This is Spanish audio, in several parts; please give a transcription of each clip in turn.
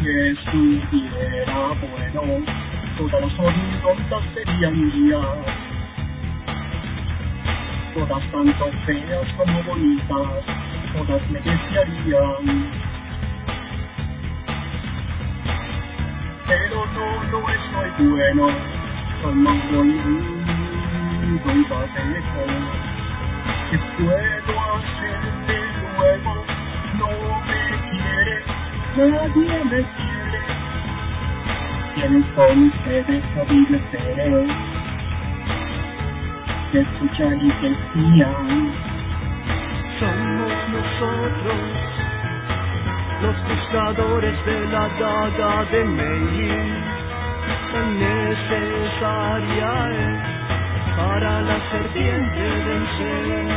estuviera bueno, todas las hormigontas serían mías, todas tanto feas como bonitas, todas me desearían. Pero no estoy bueno, como un batejo. ¿Qué puedo hacerte luego? No me quiere, nadie me quiere. Y entonces obedeceré, que escuchan y que espían. Somos nosotros los buscadores de la daga de Meiji, tan necesaria es para la serpiente vencer.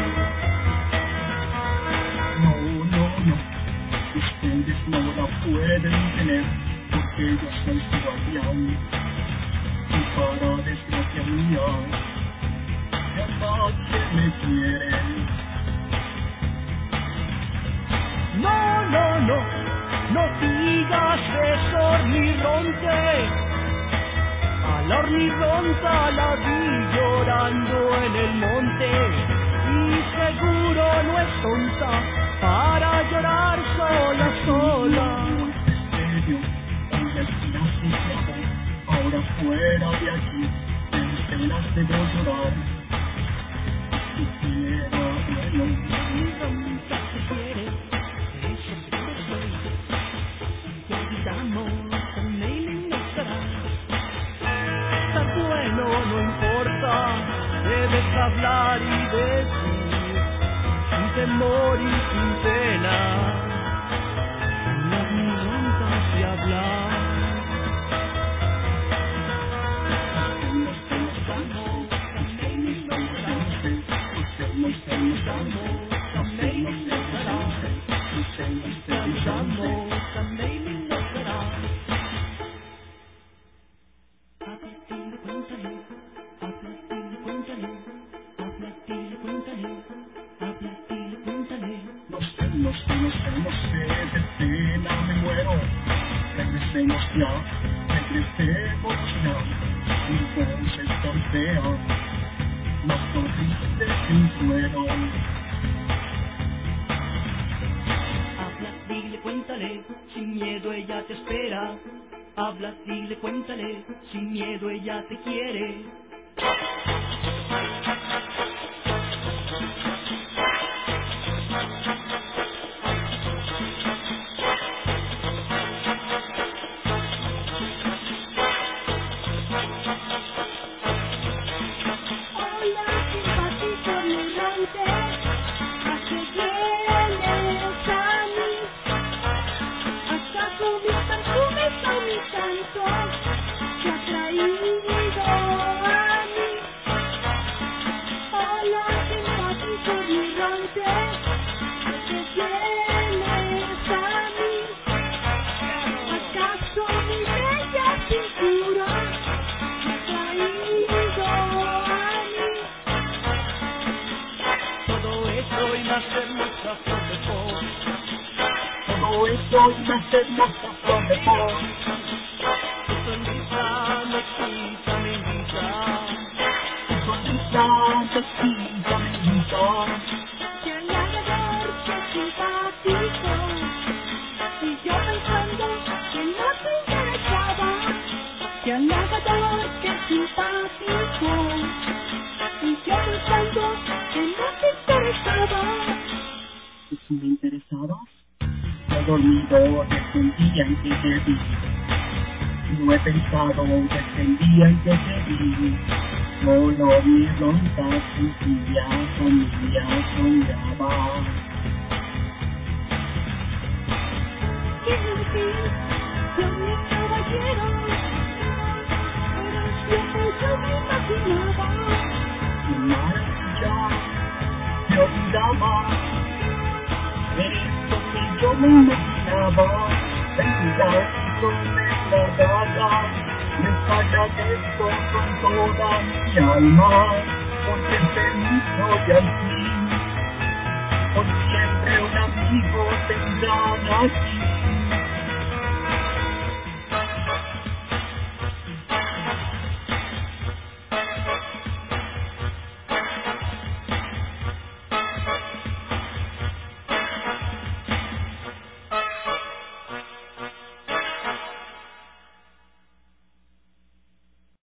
No, ustedes no la pueden tener, porque yo soy su guardián. Y para desgracia mía, ya nadie me quiere. No digas eso, hormigonte. A la hormigonta la vi llorando en el monte, y seguro no es tonta para llorar sola. Ahora fuera de aquí, en penas debo llorar. Si quiera, bueno, Hormigonta se quiere, eso es y olvidamos que Meili no estará. Estar bueno no importa, debes hablar y decir, sin temor y sin pena, la hormigonta se habla. No sé, de pena me muero. Regresemos ya. Entonces tan fea, más horrible que un trueno. Habla, dile, cuéntale, sin miedo ella te espera. Habla, dile, cuéntale, sin miedo ella te quiere. Todo eso y más hermosa flor de voz. Tu sonrisa me quita, me invita. Tu sonrisa me quita, me invita. Qué halagador, qué simpático. Y yo pensando que no te interesaba. Qué halagador, qué simpático. Y yo pensando que no te interesaba. ¿Y si me interesabas? He dormido desde el día en que te vi. No he pensado desde el día en que te vi. Solo mi ronda sencilla familia soñaba. Qué gentil, yo mi caballero. Eres lo que yo me imaginaba. Mi maravilla, me olvidaba. Eres lo que yo me imaginaba. Venga, con la daga, me agradezco con toda mi alma, porque feliz soy al fin. Por siempre un amigo tendrán aquí.